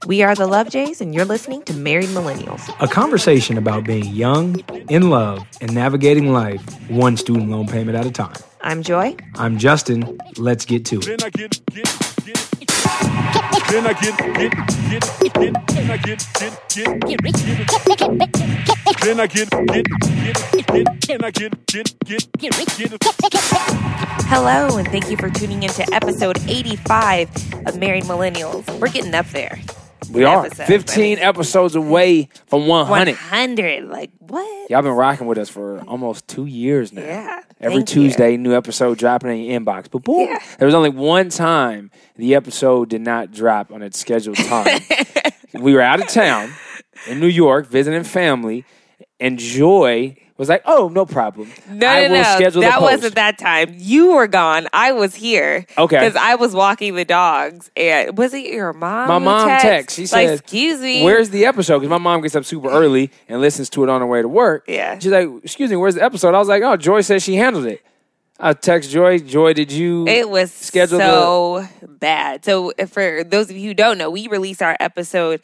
We are the Love Jays, and you're listening to Married Millennials. A conversation about being young, in love, and navigating life one student loan payment at a time. I'm Joy. I'm Justin. Let's get to it. Hello, and thank you for tuning into episode 85 of Married Millennials. We're getting up there. We are 15 episodes away from 100. 100, like what? Y'all been rocking with us for almost 2 years now. Yeah. Every Tuesday, new episode dropping in your inbox. But boom, there was only one time the episode did not drop on its scheduled time. We were out of town in New York visiting family, and Joy was like, "Oh, no problem. I will schedule the that post." wasn't that time. You were gone. I was here. Okay. Because I was walking the dogs. And was it your mom? My mom texted. She said, "Excuse me, where's the episode?" Because my mom gets up super early and listens to it on her way to work. Yeah. She's like, "Excuse me, where's the episode?" I was like, "Oh, Joy says she handled it." I text Joy. Joy, did you? It was schedule so bad. So for those of you who don't know, we release our episode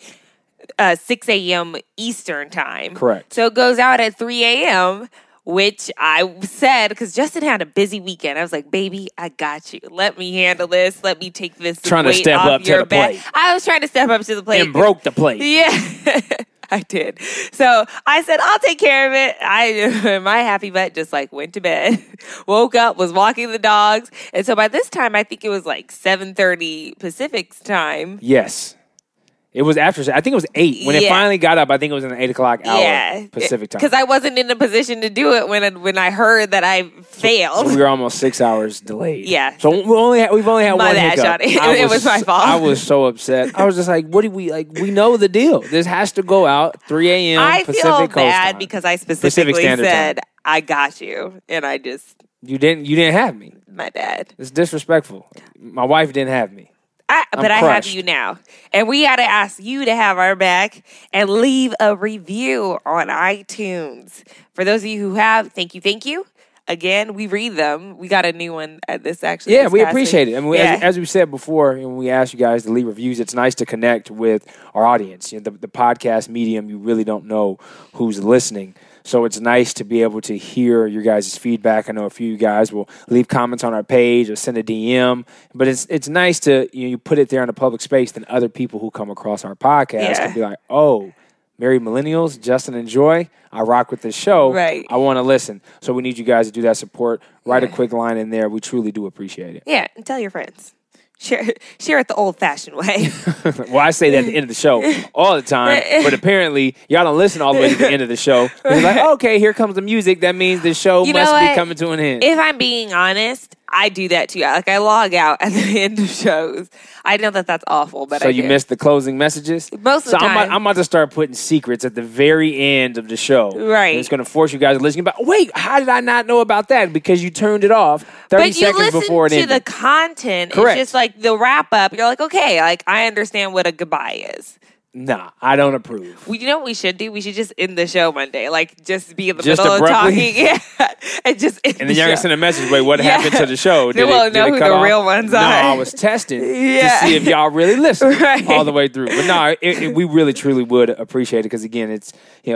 6 a.m. Eastern time. Correct. So it goes out at 3 a.m., which I said, because Justin had a busy weekend. I was like, baby, I got you. Let me handle this. Let me take this Trying to weight step off up to your the back. plate. I was trying to step up to the plate. And broke the plate. Yeah, I did. So I said, I'll take care of it. My happy butt just like went to bed, woke up, was walking the dogs. And so by this time, I think it was like 7:30 Pacific time. Yes. It was after, I think it was 8. When it finally got up, I think it was in the 8 o'clock hour Pacific time. Because I wasn't in a position to do it when I heard that I failed. So we were almost 6 hours delayed. Yeah. So we've only had My one bad, hiccup. Johnny. It was my fault. I was so upset. I was just like, what do we, like, we know the deal. This has to go out 3 a.m. I Pacific feel Coast bad time. because I specifically Standard said, Time. I got you. And I just, You didn't have me. my dad. It's disrespectful. My wife didn't have me. But I have crushed. you now. And we got to ask you to have our back and leave a review on iTunes. For those of you who have, thank you. Again, we read them. We got a new one at this actually. Yeah, this we past appreciate week. it. And as we said before, when we asked you guys to leave reviews, it's nice to connect with our audience. You know, the podcast medium, you really don't know who's listening. So it's nice to be able to hear your guys' feedback. I know a few of you guys will leave comments on our page or send a DM. But it's nice to you put it there in a public space, then other people who come across our podcast can be like, oh, Married Millennials, Justin and Joy, I rock with this show. Right. I want to listen. So we need you guys to do that support. Write a quick line in there. We truly do appreciate it. Yeah, and tell your friends. Share it the old-fashioned way. Well, I say that at the end of the show all the time, but apparently y'all don't listen all the way to the end of the show. It's like, okay, here comes the music. That means the show must be coming to an end. If I'm being honest, I do that too. Like, I log out at the end of shows. I know that that's awful, but so I you do. missed the closing messages? Most of the time. I'm about to start putting secrets at the very end of the show. Right. And it's going to force you guys to listen. But wait, how did I not know about that? Because you turned it off 30 seconds before it But you ended. listen to the content. Correct. It's just like the wrap-up. You're like, okay, like I understand what a goodbye is. Nah, I don't approve. You know what we should do? We should just end the show Monday. Like, just be in the Just middle of abruptly? talking. Yeah. And just end And the then you're going to show. send a message, wait, what happened to the show? They won't know who cut the off? real ones No, are. I was testing Yeah. to see if y'all really listened Right. all the way through. But no, we really, truly would appreciate it because, again, it's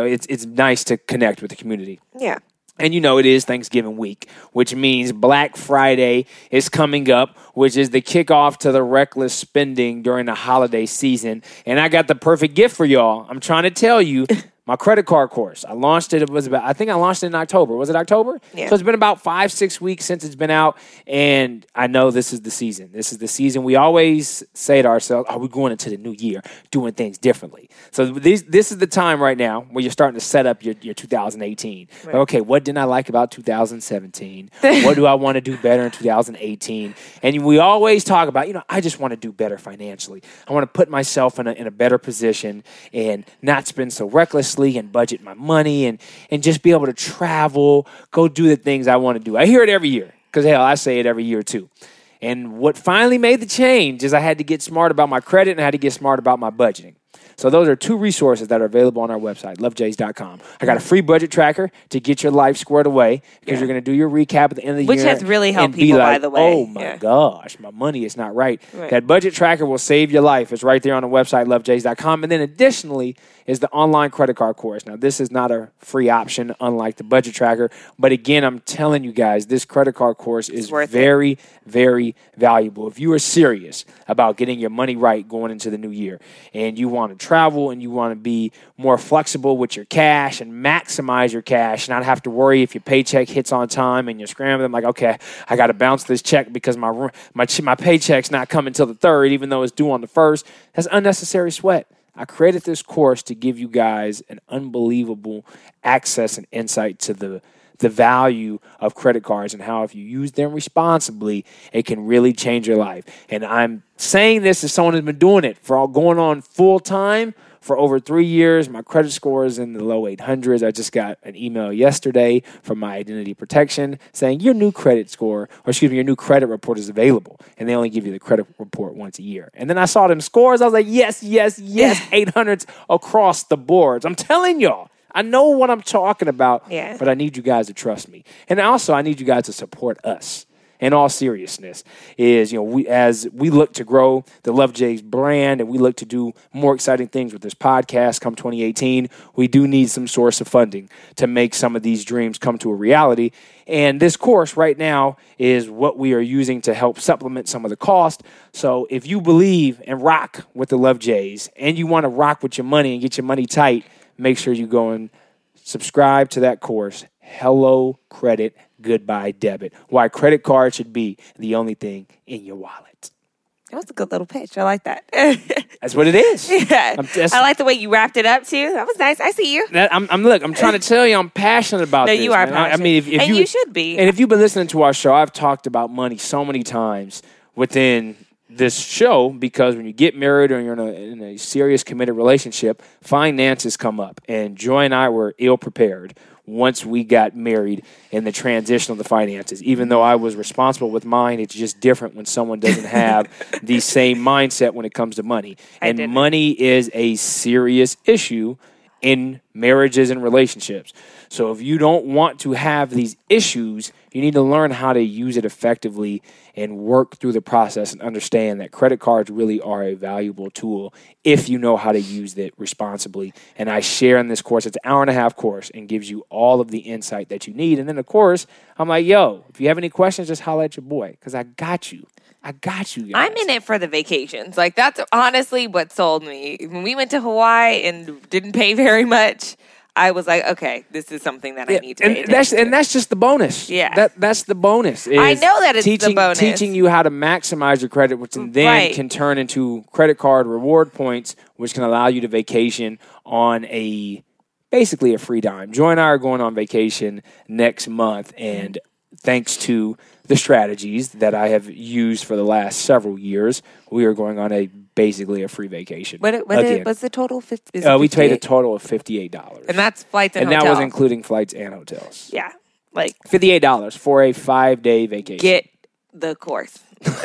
nice to connect with the community. Yeah. And it is Thanksgiving week, which means Black Friday is coming up, which is the kickoff to the reckless spending during the holiday season. And I got the perfect gift for y'all. I'm trying to tell you, my credit card course. I launched it. I think I launched it in October. Was it October? Yeah. So it's been about 5-6 weeks since it's been out. And I know this is the season. This is the season. We always say to ourselves, we're going into the new year, doing things differently. So this is the time right now where you're starting to set up your 2018. Right. Okay, what didn't I like about 2017? What do I want to do better in 2018? And we always talk about, I just want to do better financially. I want to put myself in a better position and not spend so recklessly and budget my money and just be able to travel, go do the things I want to do. I hear it every year because, hell, I say it every year too. And what finally made the change is I had to get smart about my credit and I had to get smart about my budgeting. So those are 2 resources that are available on our website, lovejays.com. I got a free budget tracker to get your life squared away because you're going to do your recap at the end of the Which year. has really helped and be people, like, by the way. oh, my gosh, my money is not right. Right. That budget tracker will save your life. It's right there on the website, lovejays.com. And then additionally is the online credit card course. Now, this is not a free option, unlike the budget tracker. But again, I'm telling you guys, this credit card course is very, very valuable. If you are serious about getting your money right going into the new year and you want to travel and you want to be more flexible with your cash and maximize your cash, not have to worry if your paycheck hits on time and you're scrambling like, okay, I got to bounce this check because my paycheck's not coming till the 3rd, even though it's due on the 1st. That's unnecessary sweat. I created this course to give you guys an unbelievable access and insight to the value of credit cards and how if you use them responsibly, it can really change your life. And I'm saying this as someone who's been doing it for going on full time for over 3 years. My credit score is in the low 800s. I just got an email yesterday from my identity protection saying your new credit report is available. And they only give you the credit report once a year. And then I saw them scores. I was like, yes, 800s across the boards. I'm telling y'all. I know what I'm talking about, but I need you guys to trust me. And also, I need you guys to support us. In all seriousness, as we look to grow the Love Jays brand and we look to do more exciting things with this podcast come 2018, we do need some source of funding to make some of these dreams come to a reality. And this course right now is what we are using to help supplement some of the cost. So if you believe and rock with the Love Jays and you want to rock with your money and get your money tight, make sure you go and subscribe to that course, Hello Credit, Goodbye Debit. Why credit card should be the only thing in your wallet. That was a good little pitch. I like that. That's what it is. Yeah. I like the way you wrapped it up too. That was nice. I see you. I'm trying to tell you, I'm passionate about this. No, you are passionate. I mean, if you should be. And if you've been listening to our show, I've talked about money so many times within this show because when you get married or you're in a serious committed relationship, finances come up. And Joy and I were ill prepared once we got married in the transition of the finances. Even though I was responsible with mine, it's just different when someone doesn't have the same mindset when it comes to money. And money is a serious issue in marriages and relationships. So if you don't want to have these issues, you need to learn how to use it effectively and work through the process and understand that credit cards really are a valuable tool if you know how to use it responsibly. And I share in this course, it's an 1.5-hour course and gives you all of the insight that you need. And then of course, I'm like, yo, if you have any questions, just holler at your boy because I got you. I got you guys. I'm in it for the vacations. Like, that's honestly what sold me. When we went to Hawaii and didn't pay very much, I was like, okay, this is something that I need to pay attention to. And that's just the bonus. Yeah. That's the bonus. I know that it's the bonus. Teaching you how to maximize your credit, which then can turn into credit card reward points, which can allow you to vacation on basically a free dime. Joy and I are going on vacation next month, and thanks to the strategies that I have used for the last several years, we are going on basically a free vacation. What's the total? We paid a total of $58. And that's flights and hotels. And that was including flights and hotels. Yeah. Like $58 for a 5-day vacation. Get the course.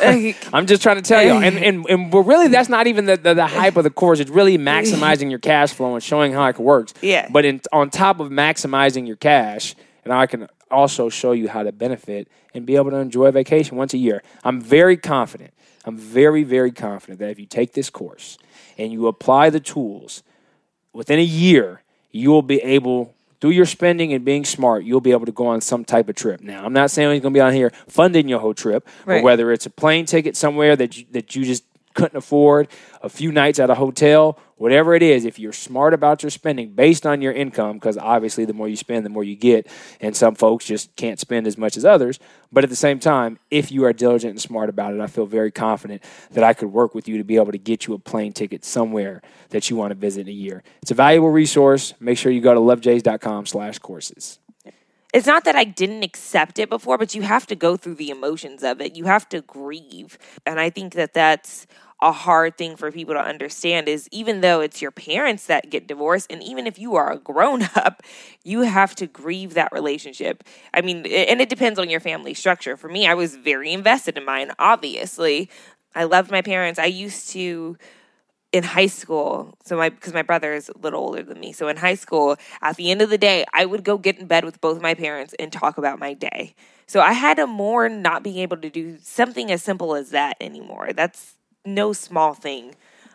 I'm just trying to tell you. And really, that's not even the hype of the course. It's really maximizing your cash flow and showing how it works. Yeah. But on top of maximizing your cash, and I can also show you how to benefit and be able to enjoy a vacation once a year. I'm very confident. I'm very, very confident that if you take this course and you apply the tools, within a year, you will be able, through your spending and being smart, you'll be able to go on some type of trip. Now, I'm not saying you're going to be on here funding your whole trip, or whether it's a plane ticket somewhere that you just couldn't afford, a few nights at a hotel, whatever it is, if you're smart about your spending based on your income, because obviously the more you spend, the more you get, and some folks just can't spend as much as others. But at the same time, if you are diligent and smart about it, I feel very confident that I could work with you to be able to get you a plane ticket somewhere that you want to visit in a year. It's a valuable resource. Make sure you go to lovejays.com/courses. It's not that I didn't accept it before, but you have to go through the emotions of it. You have to grieve. And I think that that's a hard thing for people to understand is even though it's your parents that get divorced, and even if you are a grown-up, you have to grieve that relationship. I mean, and it depends on your family structure. For me, I was very invested in mine, obviously. I loved my parents. I used to in high school, because my brother is a little older than me. So in high school, at the end of the day, I would go get in bed with both my parents and talk about my day. So I had to mourn not being able to do something as simple as that anymore. That's no small thing.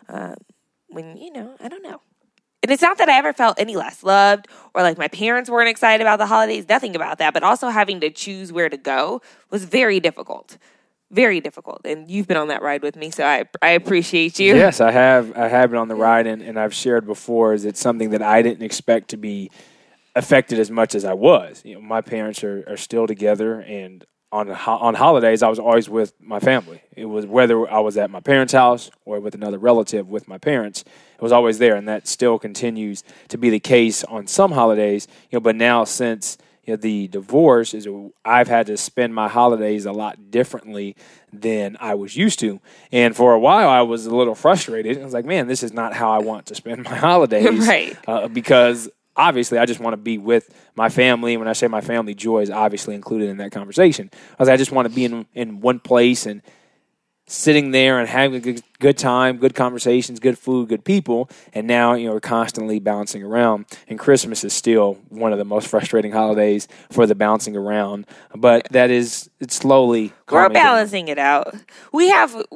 When, I don't know. And it's not that I ever felt any less loved or like my parents weren't excited about the holidays, nothing about that. But also having to choose where to go was very difficult. Very difficult. And you've been on that ride with me, so I appreciate you. Yes, I have been on the ride, and I've shared before, is it's something that I didn't expect to be affected as much as I was. My parents are still together, and on holidays, I was always with my family. It was whether I was at my parents' house or with another relative with my parents, it was always there, and that still continues to be the case on some holidays. But now since the divorce, I've had to spend my holidays a lot differently than I was used to. And for a while, I was a little frustrated. I was like, man, this is not how I want to spend my holidays. Right. Because obviously, I just want to be with my family. And when I say my family, Joy is obviously included in that conversation. I just want to be in one place and sitting there and having a good time, good conversations, good food, good people. And now, we're constantly bouncing around. And Christmas is still one of the most frustrating holidays for the bouncing around. But it's slowly we're balancing it out. We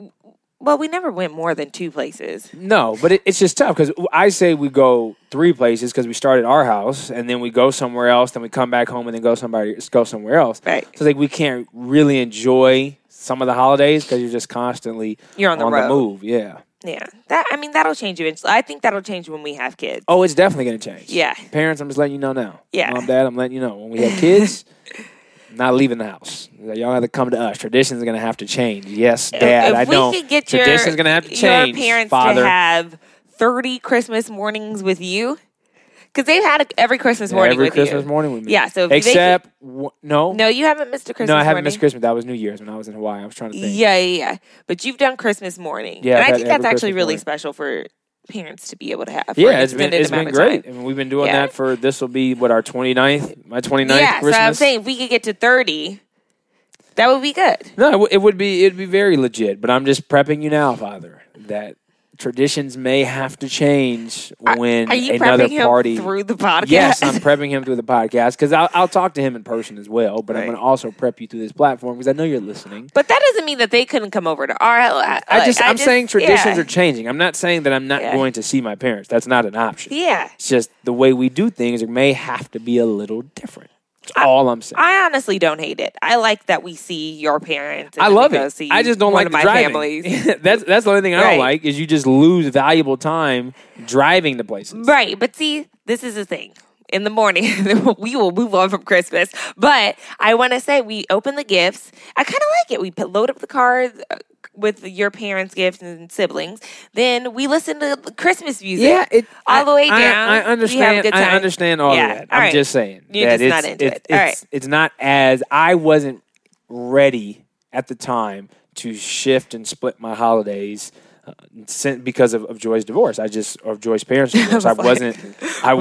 never went more than 2 places. No, but it's just tough because I say we go 3 places because we start at our house and then we go somewhere else, then we come back home and then go somewhere else. Right. So it's like we can't really enjoy some of the holidays because you're just constantly on the move. Yeah. Yeah. That'll change eventually. I think that'll change when we have kids. Oh, it's definitely going to change. Yeah. Parents, I'm just letting you know now. Yeah. Mom, Dad, I'm letting you know. When we have kids, I'm not leaving the house. Y'all have to come to us. Traditions are going to have to change. Yes, Dad, I know. If we could get traditions going to have to change. Your parents Father. to have 30 Christmas mornings with you. Because they've had every Christmas morning with you. Every Christmas morning with me. Yeah, so no. No, you haven't missed a Christmas morning. No, I haven't missed Christmas. That was New Year's when I was in Hawaii. I was trying to think. Yeah. But you've done Christmas morning. Yeah, and I think that's actually Christmas really morning. special for parents to be able to have. Yeah, it's been great. Time. I mean, we've been doing that for, this will be, our 29th? My 29th Christmas? So I'm saying if we could get to 30, that would be good. No, it'd be very legit. But I'm just prepping you now, Father, that traditions may have to change when Are you another prepping party him through the podcast? Yes, I'm prepping him through the podcast because I'll talk to him in person as well. But I'm going to also prep you through this platform because I know you're listening. But that doesn't mean that they couldn't come over to our. I'm saying traditions are changing. I'm not saying that I'm not going to see my parents. That's not an option. Yeah, it's just the way we do things may have to be a little different. All I'm saying. I honestly don't hate it. I like that we see your parents. I love it. I just don't like the driving. That's the only thing I don't like is you just lose valuable time driving to places. Right, but see, this is the thing. In the morning, we will move on from Christmas. But I want to say we open the gifts. I kind of like it. We load up the car with your parents' gifts and siblings. Then we listen to Christmas music all the way down. I understand. We have a good time. I understand all of that. I'm just saying. You're just not into it. All right. It's not as I wasn't ready at the time to shift and split my holidays because of Joy's divorce. Of Joy's parents' divorce. I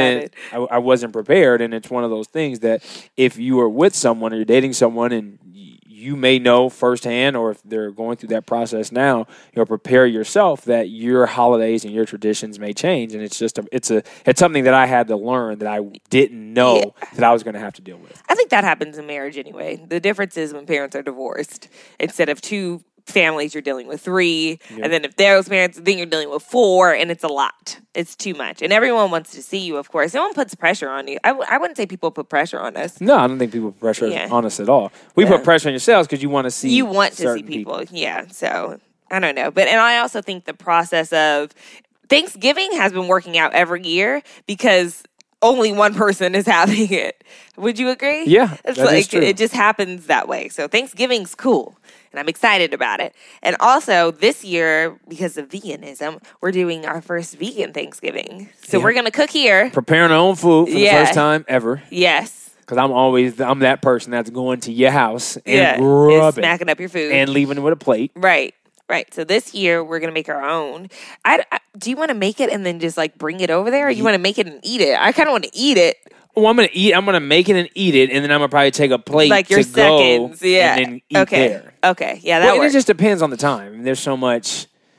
wasn't prepared, and it's one of those things that if you are with someone or you're dating someone and you may know firsthand, or if they're going through that process now, prepare yourself that your holidays and your traditions may change, and it's something that I had to learn that I didn't know that I was going to have to deal with. I think that happens in marriage anyway. The difference is when parents are divorced, instead of 2 families, you're dealing with 3, and then if those parents, then you're dealing with 4, and it's a lot. It's too much, and everyone wants to see you. Of course, no one puts pressure on you. I wouldn't say people put pressure on us. No, I don't think people put pressure on us at all. We put pressure on yourselves because you want to see. You want to see people. Yeah. So I don't know, and I also think the process of Thanksgiving has been working out every year because only one person is having it. Would you agree? Yeah, it's that is true. It just happens that way. So Thanksgiving's cool, and I'm excited about it. And also this year, because of veganism, we're doing our first vegan Thanksgiving. So we're gonna cook here, preparing our own food for the first time ever. Yes. Because I'm that person that's going to your house and and smacking up your food and leaving it with a plate. Right. So this year we're gonna make our own. Do you want to make it and then just bring it over there, or you want to make it and eat it? I kind of want to eat it. Oh, I'm gonna make it and eat it, and then I'm gonna probably take a plate your to seconds, go and then eat there. Okay, yeah, that works. It just depends on the time. There's so much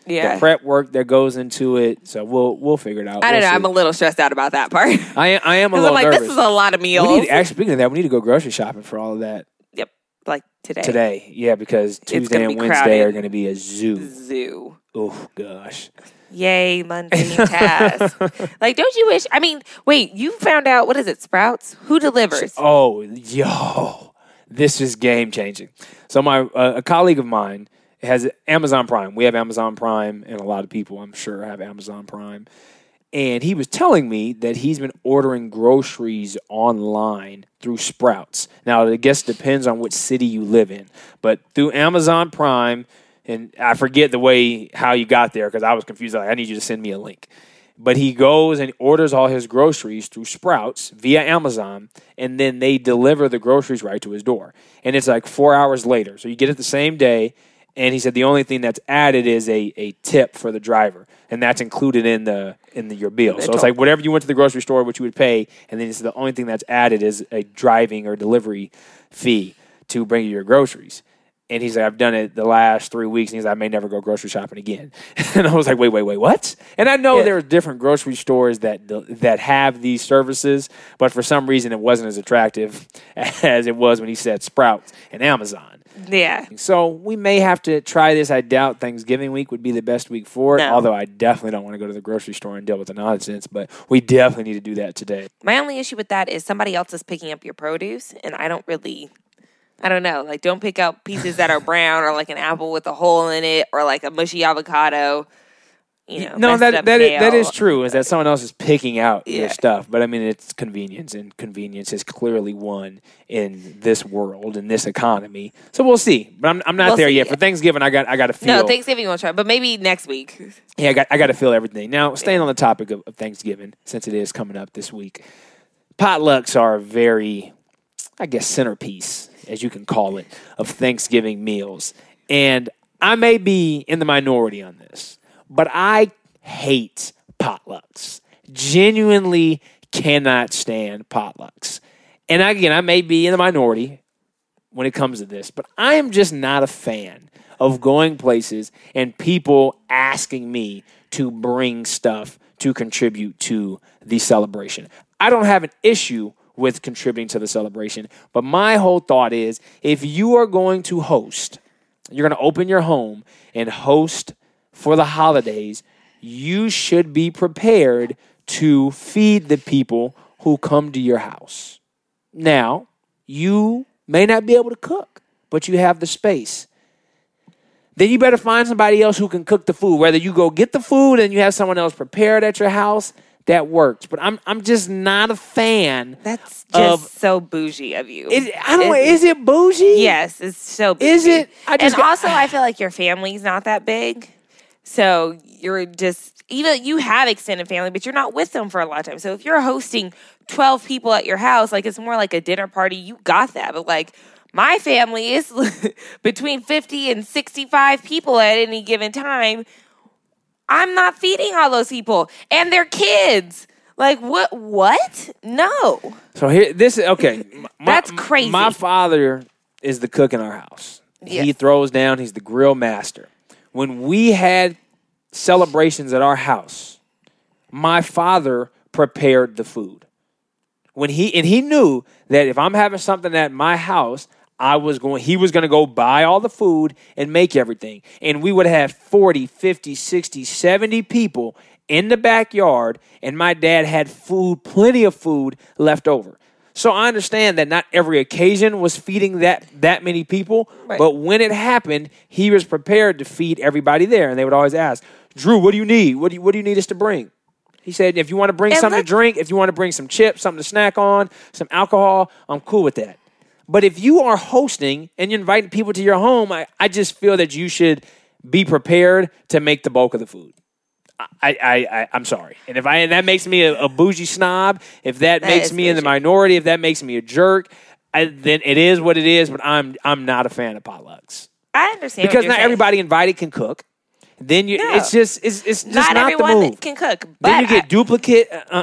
Yeah. the prep work that goes into it. So we'll figure it out. I don't know. See. I'm a little stressed out about that part. I am a Because little I'm like, nervous. this is a lot of meals. Speaking of that, we need to go grocery shopping for all of that Yep. Like today. today. Yeah, because Tuesday gonna and be Wednesday crowded. are going to be a zoo. Zoo. Oh gosh. Yay, mundane tasks. Like, don't you wish? I mean, wait, you found out, what is it, Sprouts? Who delivers? Oh, yo, this is game changing. So a colleague of mine has Amazon Prime. We have Amazon Prime, and a lot of people, I'm sure, have Amazon Prime. And he was telling me that he's been ordering groceries online through Sprouts. Now, I guess it depends on which city you live in. But through Amazon Prime, and I forget how you got there because I was confused. I need you to send me a link. But he goes and orders all his groceries through Sprouts via Amazon, and then they deliver the groceries right to his door. And it's like 4 hours later. So you get it the same day. And he said the only thing that's added is a tip for the driver, and that's included in your bill. So it's like whatever you went to the grocery store, what you would pay, and then he said the only thing that's added is a driving or delivery fee to bring you your groceries. And he's like, I've done it the last 3 weeks, and he's like, I may never go grocery shopping again. And I was like, wait, what? And I know there are different grocery stores that have these services, but for some reason it wasn't as attractive as it was when he said Sprouts and Amazon. Yeah. So we may have to try this. I doubt Thanksgiving week would be the best week for it, although I definitely don't want to go to the grocery store and deal with the nonsense, but we definitely need to do that today. My only issue with that is somebody else is picking up your produce, and I don't know. Like, don't pick up pieces that are brown or like an apple with a hole in it or like a mushy avocado. No, that is true. Is that someone else is picking out your stuff? But I mean, it's convenience, and convenience has clearly won in this world, in this economy. So we'll see. But I'm not there yet. For Thanksgiving, I got to feel. No, Thanksgiving we'll try, but maybe next week. Yeah, I got to feel everything. Now, staying on the topic of Thanksgiving, since it is coming up this week, potlucks are a very, I guess, centerpiece, as you can call it, of Thanksgiving meals. And I may be in the minority on this, but I hate potlucks. Genuinely cannot stand potlucks. And again, I may be in the minority when it comes to this, but I am just not a fan of going places and people asking me to bring stuff to contribute to the celebration. I don't have an issue with contributing to the celebration, but my whole thought is, if you are going to host, you're going to open your home and host for the holidays, you should be prepared to feed the people who come to your house. Now, you may not be able to cook, but you have the space. Then you better find somebody else who can cook the food. Whether you go get the food and you have someone else prepared at your house, that works. But I'm just not a fan. That's just so bougie of you. Is it bougie? Yes, it's so bougie. Is it? Also, I feel like your family's not that big. So you're just, you have extended family, but you're not with them for a lot of time. So if you're hosting 12 people at your house, like it's more like a dinner party, you got that. But like my family is between 50 and 65 people at any given time. I'm not feeding all those people and their kids. Like what? No. So here, this is okay. That's crazy. My father is the cook in our house. Yes. He throws down. He's the grill master. When we had celebrations at our house, my father prepared the food. He knew that if I'm having something at my house, he was going to go buy all the food and make everything. And we would have 40, 50, 60, 70 people in the backyard, and my dad had plenty of food left over. So I understand that not every occasion was feeding that many people, right. But when it happened, he was prepared to feed everybody there. And they would always ask, Drew, what do you need? What do you need us to bring? He said, if you want to bring something to drink, if you want to bring some chips, something to snack on, some alcohol, I'm cool with that. But if you are hosting and you're inviting people to your home, I just feel that you should be prepared to make the bulk of the food. I'm sorry. And that makes me a bougie snob, if that makes me in the minority, if that makes me a jerk, then it is what it is, but I'm not a fan of potlucks. I understand. Because not everybody invited can cook. Then it's just not everyone the move. can cook. But then you get duplicate.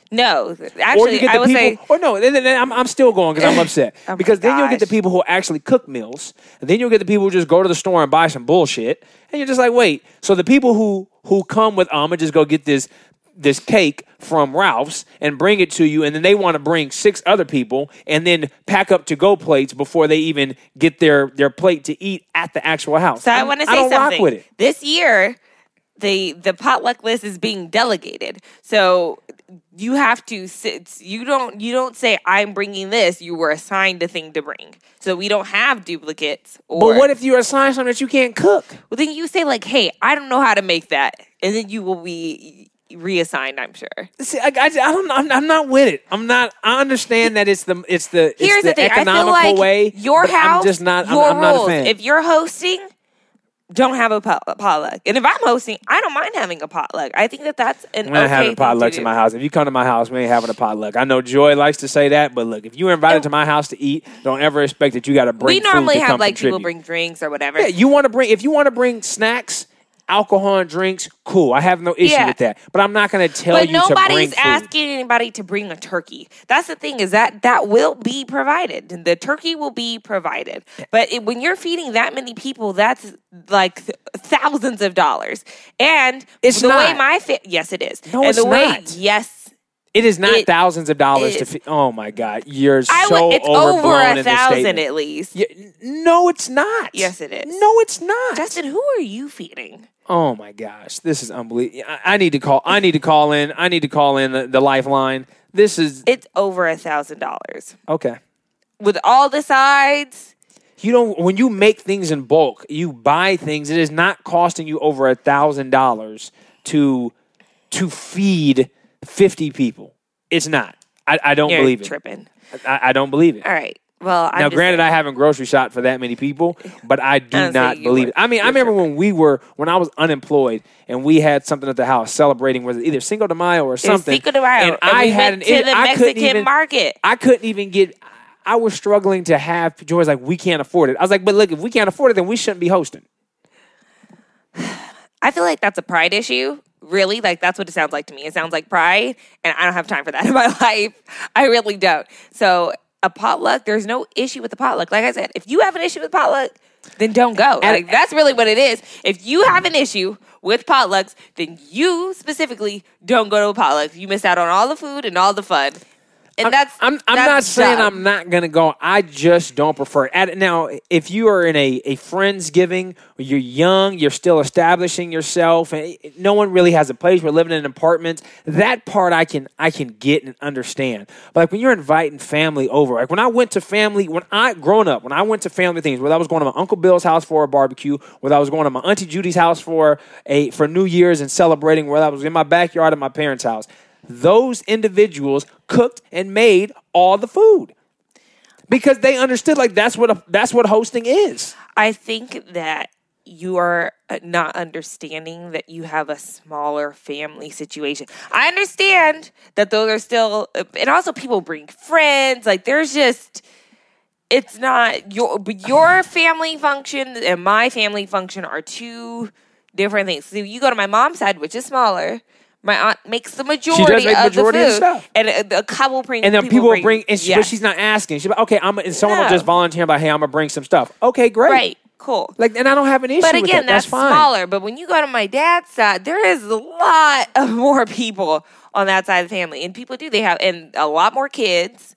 No, Or you actually, get I the would people, say or no, then I'm still going because I'm upset. Oh my because then you'll get the gosh. people who actually cook meals, and then you'll get the people who just go to the store and buy some bullshit, and you're just like, wait. So the people who come with, I'm gonna just go get this cake from Ralph's and bring it to you, and then they want to bring 6 other people and then pack up to-go plates before they even get their plate to eat at the actual house. So I want to say I don't something. rock with it. This year, the potluck list is being delegated. So you have to sit. You don't say I'm bringing this. You were assigned a thing to bring. So we don't have duplicates. Or, But what if you're assigned something that you can't cook? Well, then you say like, "Hey, I don't know how to make that," and then you will be reassigned. I'm sure. See, I don't. I'm not with it. I'm not. I understand that it's the Here's the thing. I feel economical like way. your but house, I'm just not. your I'm not a rules. fan. If you're hosting, don't have a potluck. And if I'm hosting, I don't mind having a potluck. I think that's an We're not okay having thing potlucks to in do. my house. If you come to my house, we ain't having a potluck. I know Joy likes to say that, but look, if you're invited to my house to eat, don't ever expect that you got to bring. We normally food to have come like contribute. people bring drinks or whatever. Yeah, if you want to bring snacks, alcohol, and drinks, cool. I have no issue Yeah. with that. But I'm not going to tell But you to bring nobody's food. asking anybody to bring a turkey. That's the thing, is that will be provided. The turkey will be provided. But when you're feeding that many people, that's like thousands of dollars. And It's the way not. yes, it is. No, and it's the way, not. yes. It is not It thousands of dollars to is. feed. Oh my God, you're It's overblown over in this 1,000 statement. at least. Yeah, no, it's not. Yes, it is. No, it's not. Justin, who are you feeding? Oh my gosh, this is unbelievable. I need to call. I need to call in. I need to call in the lifeline. This is It's over $1,000 okay. with all the sides. You don't. When you make things in bulk, you buy things. It is not costing you over $1,000 to feed 50 people. It's not. I don't You're believe it. tripping. I don't believe it. All right. Well, I'm Now, just granted, saying. I haven't grocery shopped for that many people, but I do I'm not saying you believe were. it. I mean, I You're remember when I was unemployed and we had something at the house celebrating, was it either Cinco de Mayo or It was something? Cinco de Mayo, and I we had went to the I couldn't Mexican even market. I couldn't even get. I was struggling to have. Joy's like, we can't afford it. I was like, but look, if we can't afford it, then we shouldn't be hosting. I feel like that's a pride issue. Really, like that's what it sounds like to me. It sounds like pride, and I don't have time for that in my life. I really don't. So a potluck, there's no issue with the potluck. Like I said, if you have an issue with potluck, then don't go. Like that's really what it is. If you have an issue with potlucks, then you specifically don't go to a potluck. You miss out on all the food and all the fun. And I'm not saying I'm not going to go. I just don't prefer it. Now, if you are in a Friendsgiving, you're young, you're still establishing yourself, and no one really has a place. We're living in apartments. That part I can get and understand. But like when you're inviting family over, like when I went to family, when I went to family things, whether I was going to my Uncle Bill's house for a barbecue, whether I was going to my Auntie Judy's house for New Year's and celebrating, whether I was in my backyard at my parents' house. Those individuals cooked and made all the food because they understood like that's what hosting is. I think that you are not understanding that you have a smaller family situation. I understand that those are still, and also people bring friends. Like there's just, it's not your family function and my family function are two different things. So you go to my mom's side, which is smaller. My aunt makes the majority, She does make of majority the of food, stuff. and a couple bring. And then people bring, but yes. she's not asking. She's like, okay, and someone will No. just volunteer by, hey, I'm gonna bring some stuff. Okay, great, Right, cool. Like, and I don't have an issue But with again, that. That's fine. smaller. But when you go to my dad's side, there is a lot of more people on that side of the family, and people do. They have and a lot more kids,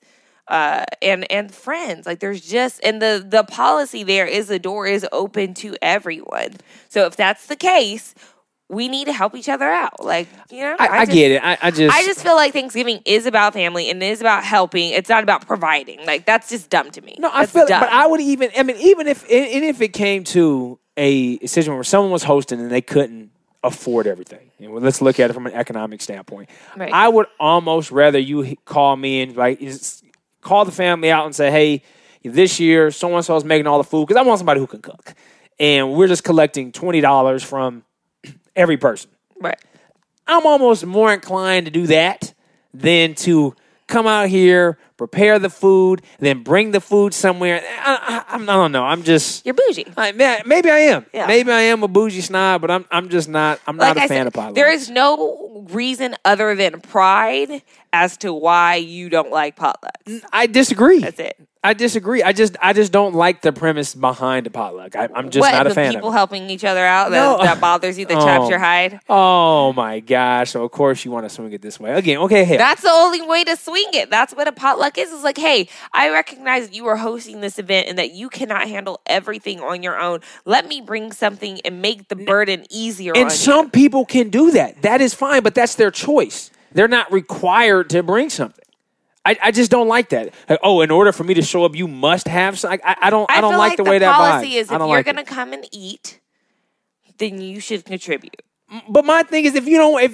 and friends. Like there's just and the policy there is the door is open to everyone. So if that's the case, we need to help each other out. Like, you know, I get it. I just feel like Thanksgiving is about family and it is about helping. It's not about providing. Like that's just dumb to me. No, I That's feel it, dumb. but I would even if it came to a situation where someone was hosting and they couldn't afford everything. And let's look at it from an economic standpoint. Right. I would almost rather you call me and call the family out and say, hey, this year so and so is making all the food because I want somebody who can cook, and we're just collecting $20 from every person. Right. I'm almost more inclined to do that than to come out here, prepare the food, then bring the food somewhere. I don't know. I'm just You're bougie. Maybe I am. Yeah. Maybe I am a bougie snob, but I'm just not. I'm not a fan of potlucks. There is no reason other than pride as to why you don't like potlucks. I disagree. That's it. I disagree. I just don't like the premise behind a potluck. I'm just not a fan of it. People helping each other out No. that bothers you, that chaps your hide. Oh my gosh! So of course you want to swing it this way again. Okay, hey. That's the only way to swing it. That's what a potluck is. It's like, hey, I recognize that you are hosting this event and that you cannot handle everything on your own. Let me bring something and make the burden easier on you. And some people can do that. That is fine, but that's their choice. They're not required to bring something. I just don't like that. Like, in order for me to show up, you must have something. I don't like the way that vibes. The policy is if you're going to come and eat, then you should contribute. But my thing is,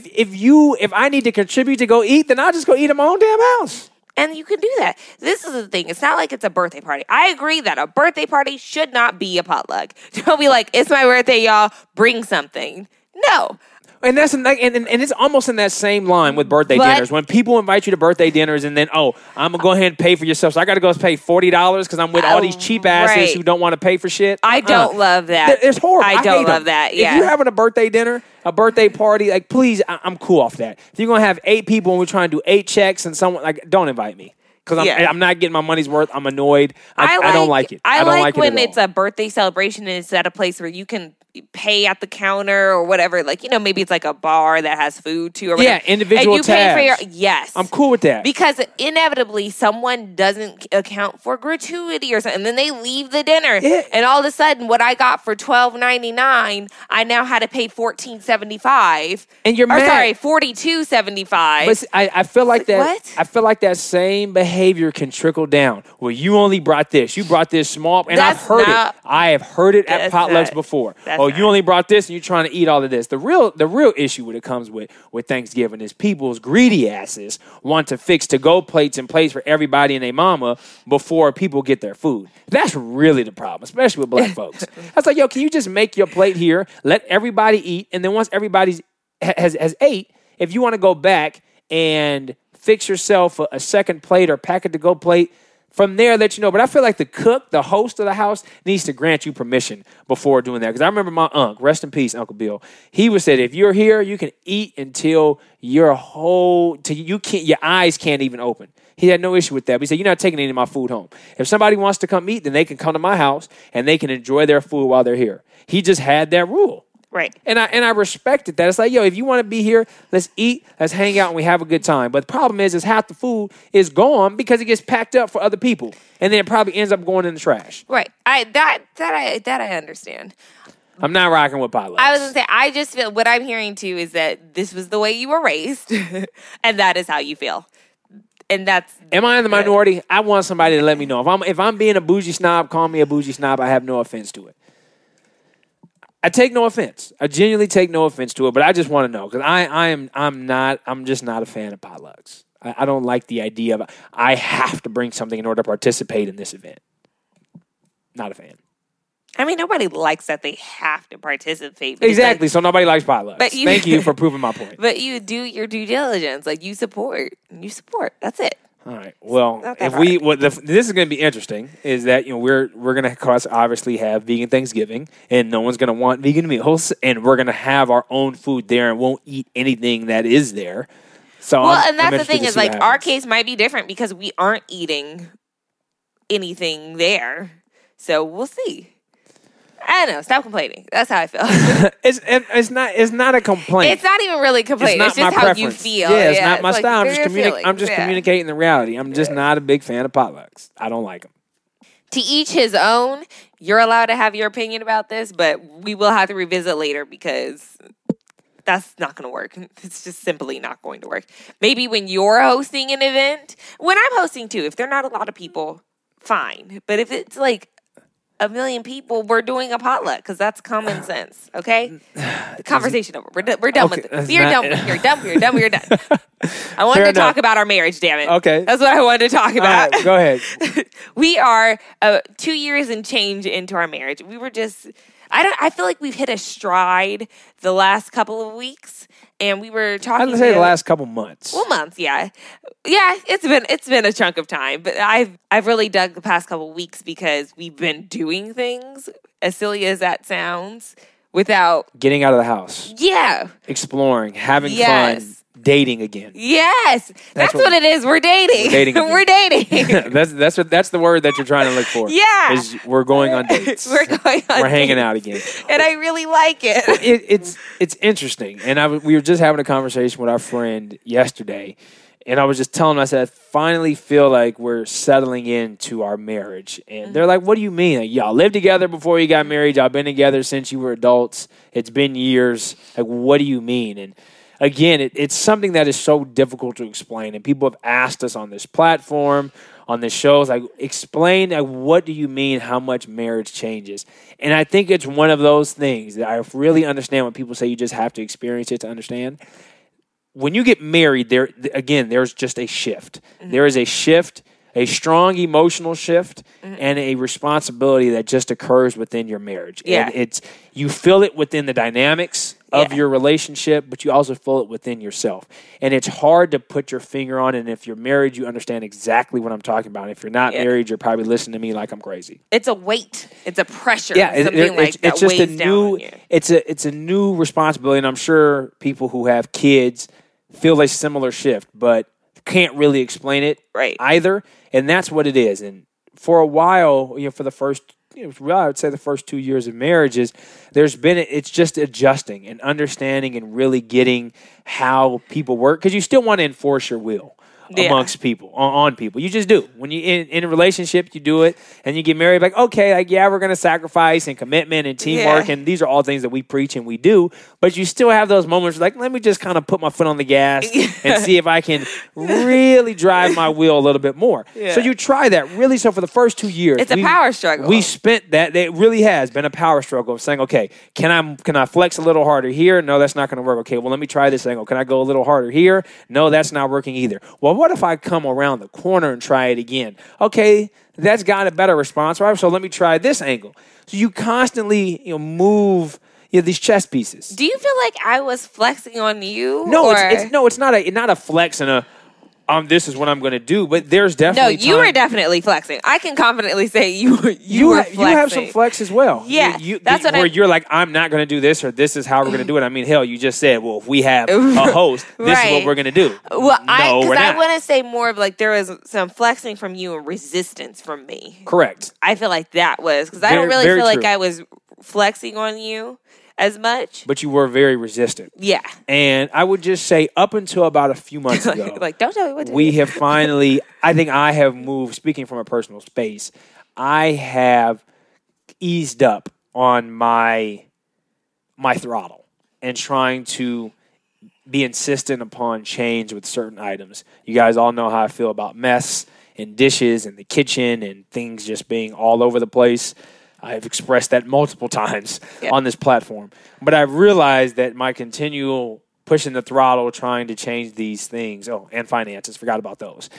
if I need to contribute to go eat, then I'll just go eat at my own damn house. And you can do that. This is the thing. It's not like it's a birthday party. I agree that a birthday party should not be a potluck. Don't be like, it's my birthday, y'all. Bring something. No. And that's and it's almost in that same line with birthday dinners. When people invite you to birthday dinners and then, I'm going to go ahead and pay for yourself. So I got to go pay $40 because I'm with all these cheap asses who don't want to pay for shit. I don't love that. It's horrible. I don't love that. Yeah. If you're having a birthday dinner, a birthday party, like, please, I'm cool off that. If you're going to have 8 people and we're trying to do 8 checks and someone, like, don't invite me. Because I'm not getting my money's worth. I'm annoyed. I don't like it. I don't like it when at all. it's a birthday celebration and it's at a place where you can pay at the counter or whatever. Like, maybe it's like a bar that has food too or whatever. Yeah, individual and you tabs. pay for yes. I'm cool with that. Because inevitably someone doesn't account for gratuity or something. And then they leave the dinner. Yeah. And all of a sudden what I got for $12.99, I now had to pay $14.75. And you're mad. Sorry, $42.75. But I feel like that. What? I feel like that same behavior can trickle down. Where you only brought this, you brought this small, and I've heard it. I have heard it at potlucks before. You only brought this, and you're trying to eat all of this. The real issue when it comes with Thanksgiving is people's greedy asses want to fix to-go plates and plates for everybody and their mama before people get their food. That's really the problem, especially with black folks. I was like, yo, can you just make your plate here, let everybody eat, and then once everybody has ate, if you want to go back and fix yourself a second plate or packet to go plate, from there, let you know. But I feel like the cook, the host of the house, needs to grant you permission before doing that. Because I remember my uncle, rest in peace, Uncle Bill. He would say, if you're here, you can eat until your eyes can't even open. He had no issue with that. But he said, you're not taking any of my food home. If somebody wants to come eat, then they can come to my house and they can enjoy their food while they're here. He just had that rule. Right. And I respected that. It's like, yo, if you want to be here, let's eat, let's hang out, and we have a good time. But the problem is half the food is gone because it gets packed up for other people. And then it probably ends up going in the trash. Right. That I understand. I'm not rocking with potlucks. I was going to say, I just feel, what I'm hearing too is that this was the way you were raised, and that is how you feel. And that's... Am I in the minority? I want somebody to let me know. If I'm being a bougie snob, call me a bougie snob. I have no offense to it. I take no offense. I genuinely take no offense to it, but I just want to know because I'm just not a fan of potlucks. I don't like the idea of I have to bring something in order to participate in this event. Not a fan. I mean, nobody likes that they have to participate. Exactly. So nobody likes potlucks. Thank you for proving my point. But you do your due diligence. Like you support. That's it. All right. Well, this is going to be interesting. Is that we're going to obviously have vegan Thanksgiving, and no one's going to want vegan meals, and we're going to have our own food there, and won't eat anything that is there. So and that's the thing is like our case might be different because we aren't eating anything there. So we'll see. I don't know. Stop complaining. That's how I feel. It's not a complaint. It's not even really complaining. It's just how you feel. Yeah, it's not my style. I'm just communicating the reality. I'm just not a big fan of potlucks. I don't like them. To each his own. You're allowed to have your opinion about this, but we will have to revisit later because that's not going to work. It's just simply not going to work. Maybe when you're hosting an event, when I'm hosting too, if there are not a lot of people, fine. But if it's like 1 million people, we're doing a potluck because that's common sense. Okay, conversation over. We're done with it. You're done. We're done. I wanted to talk about our marriage. Damn it. Okay, that's what I wanted to talk about. Right, go ahead. We are 2 years and change into our marriage. We were just. I feel like we've hit a stride the last couple of weeks, and we were talking. I'd say the last couple months. Well, months, yeah. It's been a chunk of time, but I've really dug the past couple weeks because we've been doing things, as silly as that sounds, without getting out of the house. Yeah. Exploring, having fun, dating again. Yes. That's what it is. We're dating. We're dating. We're dating. that's the word that you're trying to look for. Yeah. Is we're going on dates. We're hanging out again. And I really like it. It's interesting. And we were just having a conversation with our friend yesterday. And I was just telling them, I said, I finally feel like we're settling into our marriage. And they're like, what do you mean? Like, y'all lived together before you got married. Y'all been together since you were adults. It's been years. Like, what do you mean? And again, it's something that is so difficult to explain. And people have asked us on this platform, on this show, like, explain, like, what do you mean how much marriage changes? And I think it's one of those things that I really understand when people say you just have to experience it to understand. When you get married, there's just a shift. Mm-hmm. There is a shift, a strong emotional shift, and a responsibility that just occurs within your marriage. Yeah. And you feel it within the dynamics of your relationship, but you also feel it within yourself. And it's hard to put your finger on it. And if you're married, you understand exactly what I'm talking about. If you're not married, you're probably listening to me like I'm crazy. It's a weight. It's a pressure. Yeah, it's just a new. It's a new responsibility, and I'm sure people who have kids feel a similar shift, but can't really explain it either. And that's what it is. And for a while, for the first, I would say the first 2 years of marriages, it's just adjusting and understanding and really getting how people work, because you still want to enforce your will amongst people, on people. You just do. When you in a relationship, you do it, and you get married, like, okay, like, we're going to sacrifice and commitment and teamwork, and these are all things that we preach and we do, but you still have those moments like, let me just kind of put my foot on the gas and see if I can really drive my wheel a little bit more. Yeah. So you try that, really. So for the first 2 years, it's a power struggle. We spent that. It really has been a power struggle of saying, okay, can I flex a little harder here? No, that's not going to work. Okay, well, let me try this angle. Can I go a little harder here? No, that's not working either. Well, what if I come around the corner and try it again? Okay, that's got a better response, right? So let me try this angle. So you constantly move these chess pieces. Do you feel like I was flexing on you? No, it's not a flex and a this is what I'm going to do. But there's definitely you were definitely flexing. I can confidently say you were flexing. You have some flex as well. Yeah, that's what you're like, I'm not going to do this, or this is how we're going to do it. I mean, hell, you just said, well, if we have a host, this is what we're going to do. Well, I want to say more of like there was some flexing from you and resistance from me. Correct. I feel like that was because I don't really feel like I was flexing on you as much. But you were very resistant. Yeah. And I would just say up until about a few months ago, like, don't tell me what to do. We have finally, I think I have moved, speaking from a personal space, I have eased up on my throttle and trying to be insistent upon change with certain items. You guys all know how I feel about mess and dishes and the kitchen and things just being all over the place. I've expressed that multiple times on this platform. But I've realized that my continual pushing the throttle, trying to change these things, and finances, forgot about those.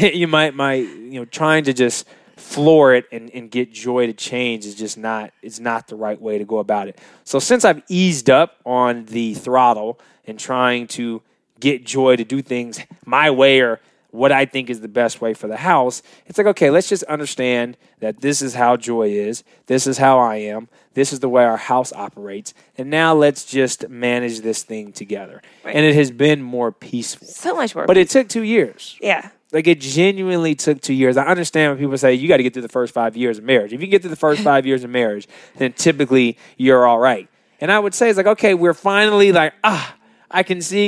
Trying to just floor it and get joy to change is just not the right way to go about it. So since I've eased up on the throttle and trying to get joy to do things my way or what I think is the best way for the house, it's like, okay, let's just understand that this is how joy is. This is how I am. This is the way our house operates. And now let's just manage this thing together. Right. And it has been more peaceful. So much more But it took 2 years. Yeah. Like, it genuinely took 2 years. I understand when people say you got to get through the first 5 years of marriage. If you get through the first 5 years of marriage, then typically you're all right. And I would say it's like, okay, we're finally like, I can see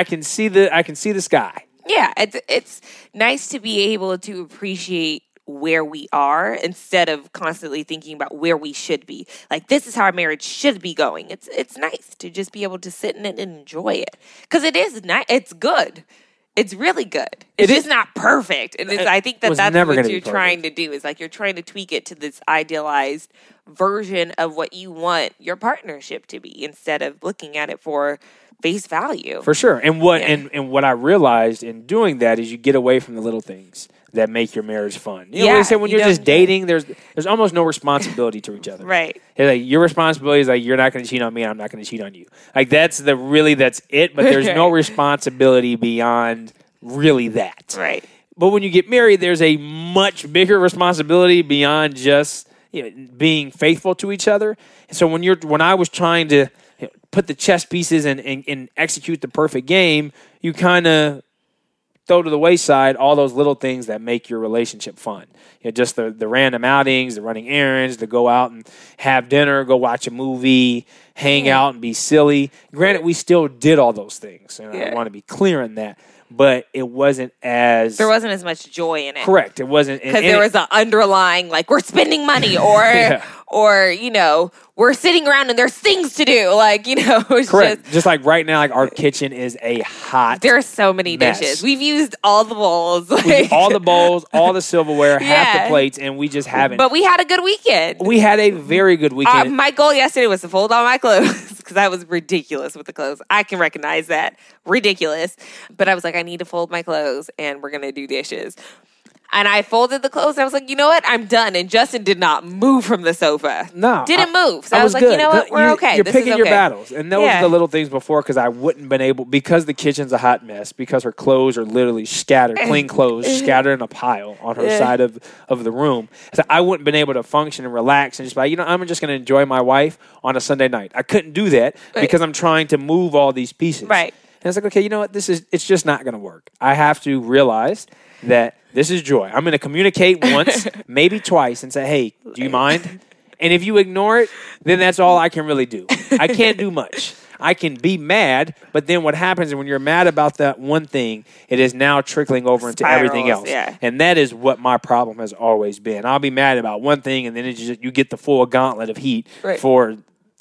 the sky. Yeah, it's nice to be able to appreciate where we are instead of constantly thinking about where we should be. Like, this is how our marriage should be going. It's nice to just be able to sit in it and enjoy it. Because it is nice. It's good. It's really good. It's just not perfect. And I think that's what you're trying to do. Is like you're trying to tweak it to this idealized version of what you want your partnership to be instead of looking at it for face value. For sure. And what I realized in doing that is you get away from the little things that make your marriage fun. You know what I said? When you're just dating, there's almost no responsibility to each other. Right. Like your responsibility is like, you're not going to cheat on me and I'm not going to cheat on you. Like that's it, but there's no responsibility beyond really that. Right. But when you get married, there's a much bigger responsibility beyond just being faithful to each other. And so when I was trying to put the chess pieces and execute the perfect game, you kind of throw to the wayside all those little things that make your relationship fun. Just the random outings, the running errands, to go out and have dinner, go watch a movie, hang out and be silly. Granted, we still did all those things, and I want to be clear on that. But it wasn't as... There wasn't as much joy in it. Correct. It wasn't... Because there was an underlying, like, we're spending money, or, we're sitting around and there's things to do. Like, it's correct. Just like right now, like our kitchen is a hot There are so many mess. dishes. We've used all the bowls. All the bowls, all the silverware, half the plates, and we just haven't. But we had a good weekend. We had a very good weekend. My goal yesterday was to fold all my clothes because I was ridiculous with the clothes. I can recognize that. Ridiculous. But I was like, I need to fold my clothes and we're going to do dishes. And I folded the clothes and I was like, you know what? I'm done. And Justin did not move from the sofa. No. Didn't move. So I was like, good. you know what? We're okay. You're this picking is okay. your battles. And those are the little things before because I wouldn't been able, because the kitchen's a hot mess, because her clothes are literally scattered, clean clothes, scattered in a pile on her side of the room. So I wouldn't been able to function and relax and just be like, I'm just going to enjoy my wife on a Sunday night. I couldn't do that because I'm trying to move all these pieces. Right. And it's like, okay, you know what? It's just not going to work. I have to realize that this is joy. I'm going to communicate once, maybe twice, and say, hey, do you mind? And if you ignore it, then that's all I can really do. I can't do much. I can be mad, but then what happens when you're mad about that one thing, it is now trickling over into everything else. Yeah. And that is what my problem has always been. I'll be mad about one thing, and then you get the full gauntlet of heat for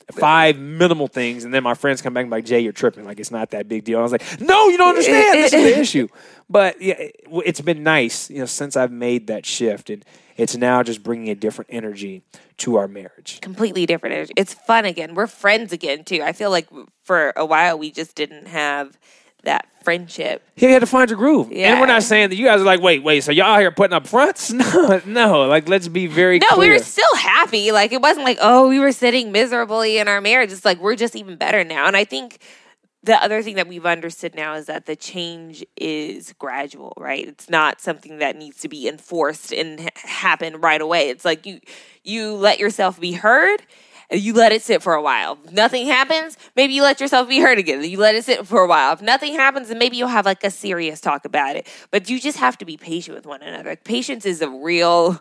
5 minimal things, and then my friends come back and be like, Jay, you're tripping. Like, it's not that big deal. I was like, no, you don't understand. This is the issue. But it's been nice, since I've made that shift, and it's now just bringing a different energy to our marriage. Completely different energy. It's fun again. We're friends again, too. I feel like for a while we just didn't have that friendship. You had to find your groove. Yeah. And we're not saying that you guys are like, wait, so y'all out here putting up fronts? No. Like, let's be very clear. No, we were still happy. Like, it wasn't like, we were sitting miserably in our marriage. It's like, we're just even better now. And I think the other thing that we've understood now is that the change is gradual, right? It's not something that needs to be enforced and happen right away. It's like you let yourself be heard. You let it sit for a while. If nothing happens, maybe you let yourself be heard again. You let it sit for a while. If nothing happens, then maybe you'll have like a serious talk about it. But you just have to be patient with one another. Patience is a real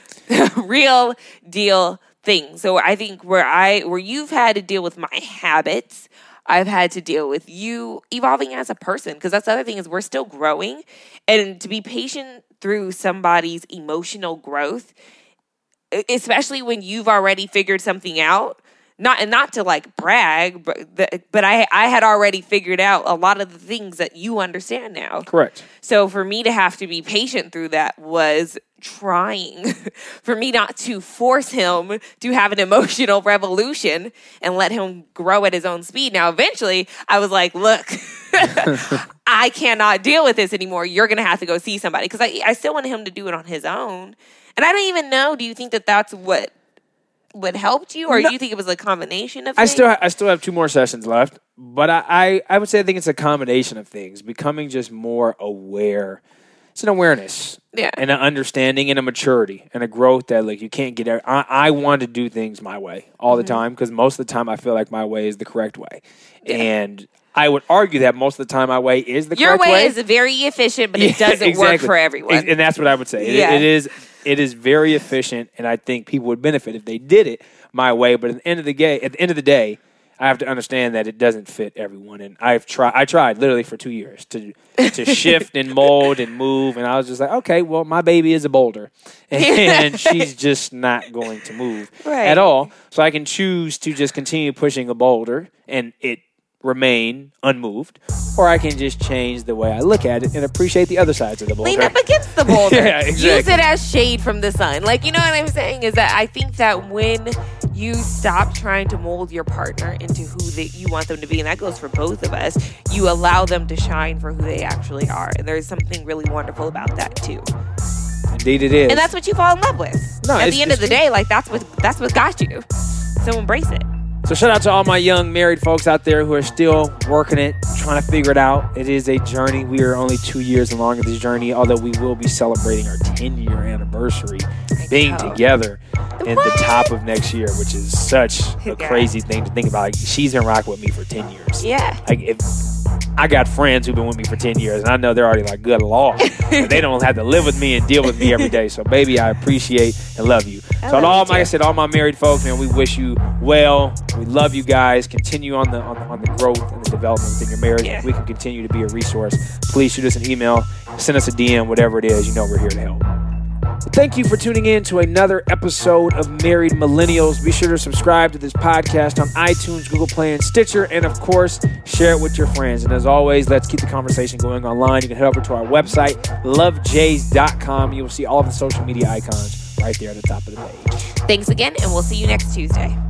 deal thing. So I think where you've had to deal with my habits, I've had to deal with you evolving as a person. Because that's the other thing is we're still growing. And to be patient through somebody's emotional growth, especially when you've already figured something out, not to like brag, but I had already figured out a lot of the things that you understand now. Correct. So for me to have to be patient through that was trying for me not to force him to have an emotional revolution and let him grow at his own speed. Now, eventually I was like, look, I cannot deal with this anymore. You're going to have to go see somebody because I still wanted him to do it on his own. And I don't even know, do you think that that's what helped you? Or do you think it was a combination of things? I still have 2 more sessions left. But I would say I think it's a combination of things. Becoming just more aware. It's an awareness. Yeah. And an understanding and a maturity and a growth that like you can't get. I want to do things my way all the time because most of the time I feel like my way is the correct way. Yeah. And I would argue that most of the time my way is the correct way. Your way is very efficient, but it doesn't work for everyone. And that's what I would say. Yeah. It is very efficient, and I think people would benefit if they did it my way. But at the end of the day, I have to understand that it doesn't fit everyone. And I tried literally for 2 years to shift and mold and move, and I was just like, okay, well, my baby is a boulder, and she's just not going to move at all. So I can choose to just continue pushing a boulder, and it remain unmoved, or I can just change the way I look at it and appreciate the other sides of the boulder. Lean up against the boulder. Yeah, exactly. Use it as shade from the sun. Like, you know what I'm saying? Is that I think that when you stop trying to mold your partner into who you want them to be. And that goes for both of us. You allow them to shine for who they actually are. And there's something really wonderful about that too. Indeed it is. And that's what you fall in love with. No, At the end of the day, like that's what got you. So embrace it. So shout out to all my young married folks out there who are still working it, trying to figure it out. It is a journey. We are only 2 years along in this journey, although we will be celebrating our 10-year anniversary being together in the top of next year, which is such a crazy thing to think about. Like, she's been rocking with me for 10 years. Yeah. Like, if I got friends who've been with me for 10 years, and I know they're already like, good Lord. They don't have to live with me and deal with me every day. So, baby, I appreciate and love you. So, like I said, all my married folks, man, we wish you well. We love you guys. Continue on the growth and the development within your marriage. Yeah. If we can continue to be a resource, please shoot us an email, send us a DM, whatever it is. You know we're here to help. Well, thank you for tuning in to another episode of Married Millennials. Be sure to subscribe to this podcast on iTunes, Google Play, and Stitcher. And, of course, share it with your friends. And as always, let's keep the conversation going online. You can head over to our website, lovejays.com. You will see all of the social media icons right there at the top of the page. Thanks again, and we'll see you next Tuesday.